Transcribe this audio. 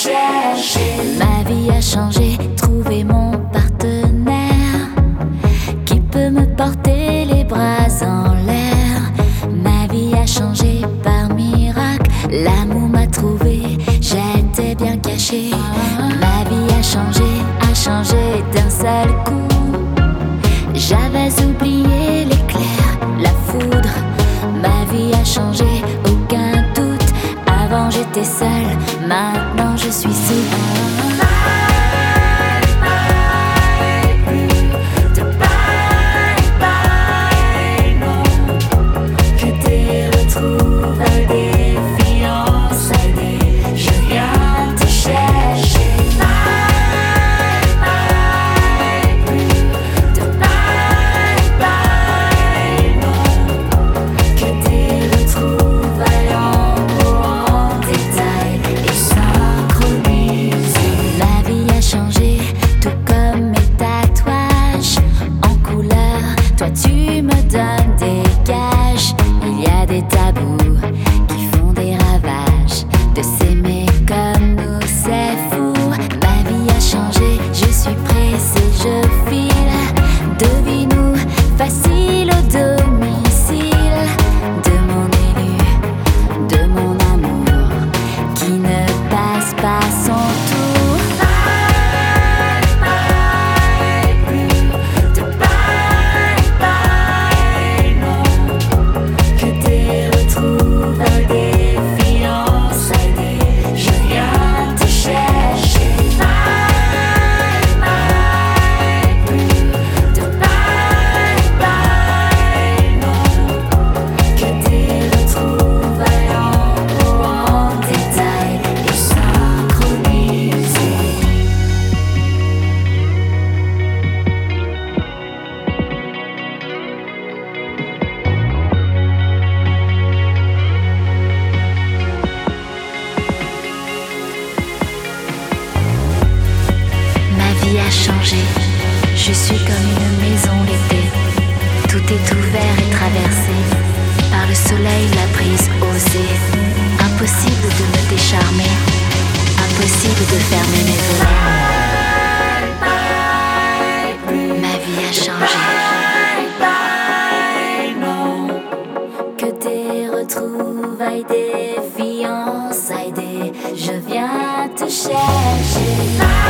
chercher. Ma vie a changé, trouvé mon partenaire qui peut me porter les bras en l'air. Ma vie a changé par miracle, l'amour m'a trouvé, j'étais bien cachée. Ma vie a changé d'un seul coup. J'avais oublié l'éclair, la foudre. Ma vie a changé, aucun doute. Avant j'étais seule, maintenant je suis souple. Tu me donnes des gages, il y a des tabous qui font des ravages. De s'aimer comme nous c'est fou. Ma vie a changé, je suis pressée, je file. Devine-nous, facile au domicile. De mon élu, de mon amour, qui ne passe pas son tour. A changé, je suis comme une maison l'été. Tout est ouvert et traversé par le soleil, la brise osée. Impossible de me décharmer, impossible de fermer mes volets. Ma vie a changé. Que des retrouvailles, des fiançailles, je viens te chercher.